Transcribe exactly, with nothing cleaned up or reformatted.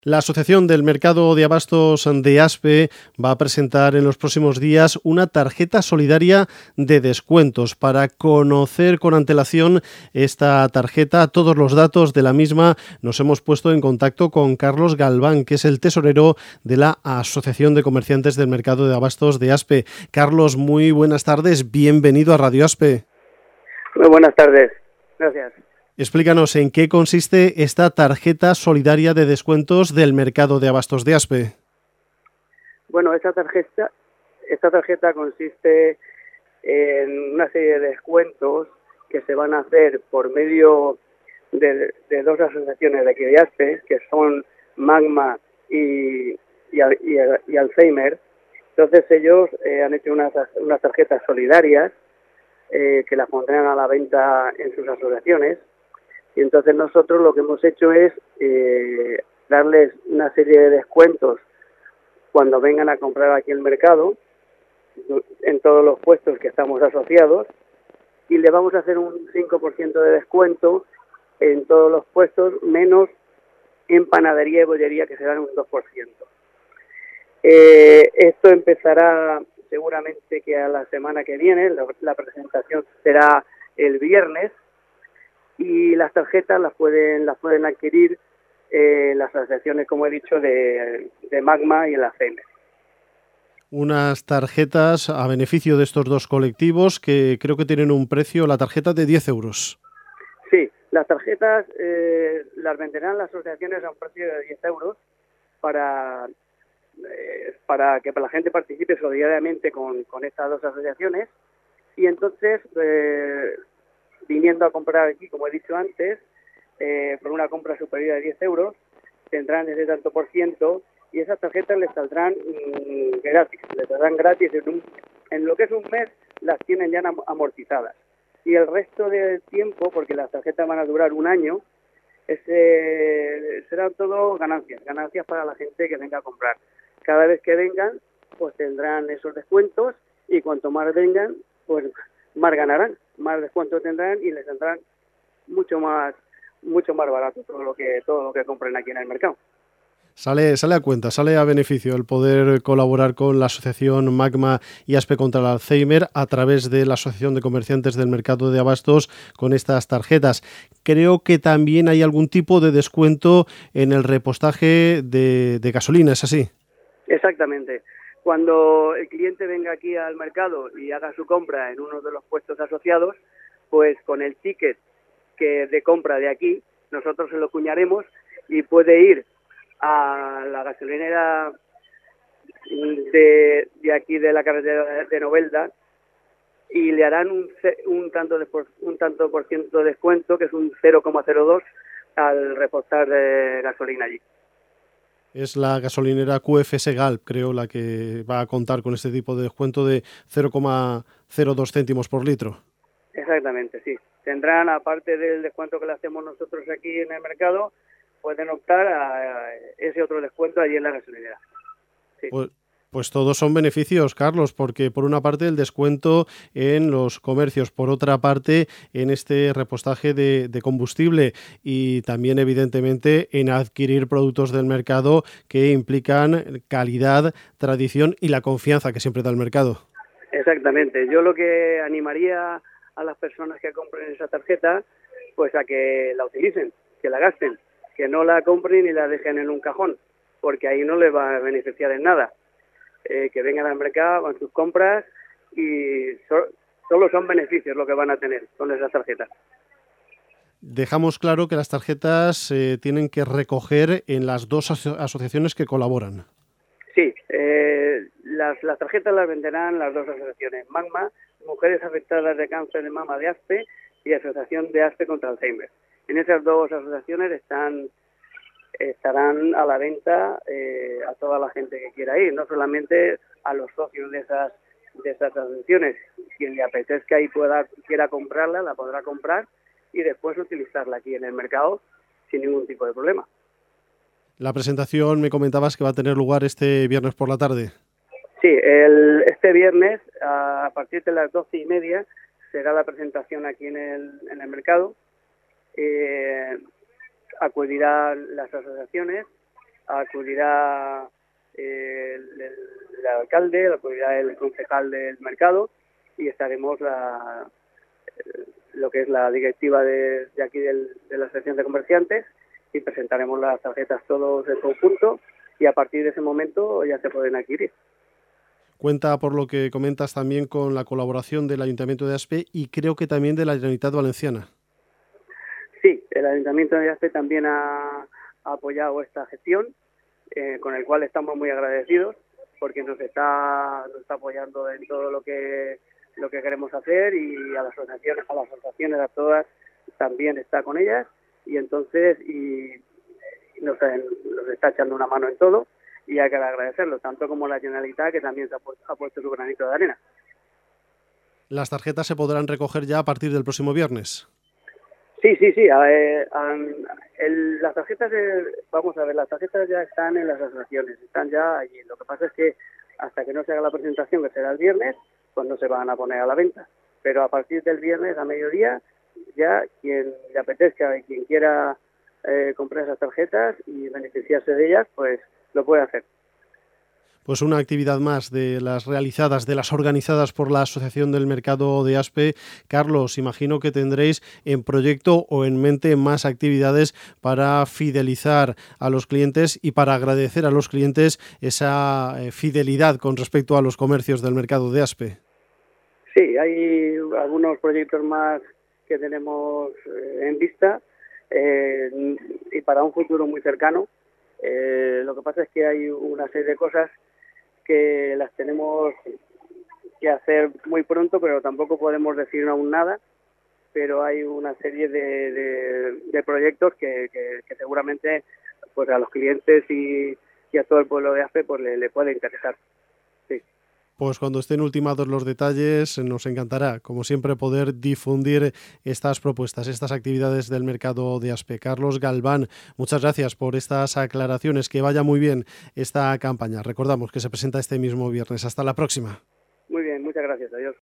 La Asociación del Mercado de Abastos de ASPE va a presentar en los próximos días una tarjeta solidaria de descuentos. Para conocer con antelación esta tarjeta, todos los datos de la misma, nos hemos puesto en contacto con Carlos Galván, que es el tesorero de la Asociación de Comerciantes del Mercado de Abastos de ASPE. Carlos, muy buenas tardes, bienvenido a Radio ASPE. Muy buenas tardes, gracias. Explícanos en qué consiste esta tarjeta solidaria de descuentos del Mercado de Abastos de ASPE. Bueno, esta tarjeta, esta tarjeta consiste en una serie de descuentos que se van a hacer por medio de, de dos asociaciones de aquí de ASPE, que son Magma y, y, y, y Alzheimer. Entonces ellos eh, han hecho unas, unas tarjetas solidarias eh, que las pondrán a la venta en sus asociaciones. Y entonces nosotros lo que hemos hecho es eh, darles una serie de descuentos cuando vengan a comprar aquí en el mercado, en todos los puestos que estamos asociados, y le vamos a hacer un cinco por ciento de descuento en todos los puestos, menos en panadería y bollería, que serán un dos por ciento. Eh, esto empezará seguramente que a la semana que viene, la, la presentación será el viernes, y las tarjetas las pueden las pueden adquirir eh, las asociaciones, como he dicho, de, de Magma y el Alzheimer. Unas tarjetas a beneficio de estos dos colectivos que creo que tienen un precio, la tarjeta de diez euros. Sí, las tarjetas eh, las venderán las asociaciones a un precio de diez euros para, eh, para que la gente participe solidariamente con, con estas dos asociaciones, y entonces eh, viniendo a comprar aquí, como he dicho antes, eh, por una compra superior a diez euros, tendrán ese tanto por ciento, y esas tarjetas les saldrán mmm, gratis, les saldrán gratis en, un, en lo que es un mes, las tienen ya amortizadas. Y el resto del tiempo, porque las tarjetas van a durar un año, ese, serán todo ganancias, ganancias para la gente que venga a comprar. Cada vez que vengan, pues tendrán esos descuentos, y cuanto más vengan, pues más ganarán, más descuento tendrán y les saldrán mucho más mucho más barato todo lo que todo lo que compren aquí en el mercado. Sale, sale a cuenta, sale a beneficio el poder colaborar con la asociación Magma y ASPE contra el Alzheimer a través de la Asociación de Comerciantes del Mercado de Abastos con estas tarjetas. Creo que también hay algún tipo de descuento en el repostaje de, de gasolina, ¿es así? Exactamente. Cuando el cliente venga aquí al mercado y haga su compra en uno de los puestos asociados, pues con el ticket que de compra de aquí, nosotros se lo cuñaremos y puede ir a la gasolinera de, de aquí de la carretera de Novelda y le harán un, un, tanto de por, un tanto por ciento de descuento, que es un cero coma cero dos al repostar de gasolina allí. Es la gasolinera Q F S Galp, creo, la que va a contar con este tipo de descuento de cero coma cero dos céntimos por litro. Exactamente, sí. Tendrán, aparte del descuento que le hacemos nosotros aquí en el mercado, pueden optar a ese otro descuento allí en la gasolinera. Sí. Pues, pues todos son beneficios, Carlos, porque por una parte el descuento en los comercios, por otra parte en este repostaje de, de combustible y también evidentemente en adquirir productos del mercado que implican calidad, tradición y la confianza que siempre da el mercado. Exactamente. Yo lo que animaría a las personas que compren esa tarjeta, pues a que la utilicen, que la gasten, que no la compren y la dejen en un cajón, porque ahí no les va a beneficiar en nada. Eh, que vengan al mercado con sus compras y so, solo son beneficios lo que van a tener con esas tarjetas. Dejamos claro que las tarjetas eh, tienen que recoger en las dos aso- asociaciones que colaboran. Sí, eh, las, las tarjetas las venderán las dos asociaciones, Magma, Mujeres Afectadas de Cáncer de Mama de ASPE, y Asociación de ASPE contra Alzheimer. En esas dos asociaciones están estarán a la venta eh, a toda la gente que quiera ir, no solamente a los socios de esas de esas asociaciones. Quien le apetezca y pueda quiera comprarla, la podrá comprar y después utilizarla aquí en el mercado sin ningún tipo de problema. La presentación me comentabas que va a tener lugar este viernes por la tarde. Sí, el, este viernes a partir de las doce y media será la presentación aquí en el, en el mercado. Eh, acudirán las asociaciones acudirá eh, el, el, el alcalde, acudirá el concejal del mercado y estaremos la, lo que es la directiva de, de aquí del, de la Asociación de Comerciantes y presentaremos las tarjetas todos en conjunto y a partir de ese momento ya se pueden adquirir. Cuenta, por lo que comentas, también con la colaboración del Ayuntamiento de Aspe y creo que también de la Generalitat Valenciana. Sí, el Ayuntamiento de Aspe también ha, ha apoyado esta gestión, eh, con el cual estamos muy agradecidos porque nos está, nos está apoyando en todo lo que lo que queremos hacer y a las asociaciones, a las asociaciones a todas también está con ellas y entonces y nos, nos está echando una mano en todo y hay que agradecerlo, tanto como la Generalitat, que también se ha, pu ha puesto su granito de arena. ¿Las tarjetas se podrán recoger ya a partir del próximo viernes? Sí, sí, sí. Eh, um, el, las tarjetas, de, vamos a ver, las tarjetas ya están en las asociaciones, están ya allí. Lo que pasa es que hasta que no se haga la presentación, que será el viernes, pues no se van a poner a la venta. Pero a partir del viernes a mediodía, ya quien le apetezca y quien quiera eh, comprar esas tarjetas y beneficiarse de ellas, pues lo puede hacer. Pues una actividad más de las realizadas, de las organizadas por la Asociación del Mercado de Aspe. Carlos, imagino que tendréis en proyecto o en mente más actividades para fidelizar a los clientes y para agradecer a los clientes esa fidelidad con respecto a los comercios del mercado de Aspe. Sí, hay algunos proyectos más que tenemos en vista eh, y para un futuro muy cercano. Eh, lo que pasa es que hay una serie de cosas que las tenemos que hacer muy pronto, pero tampoco podemos decir aún nada, pero hay una serie de, de, de proyectos que, que, que seguramente pues a los clientes y, y a todo el pueblo de Aspe pues le, le puede interesar. Sí. Pues cuando estén ultimados los detalles nos encantará, como siempre, poder difundir estas propuestas, estas actividades del mercado de Aspe. Carlos Galván, muchas gracias por estas aclaraciones. Que vaya muy bien esta campaña. Recordamos que se presenta este mismo viernes. Hasta la próxima. Muy bien, muchas gracias. Adiós.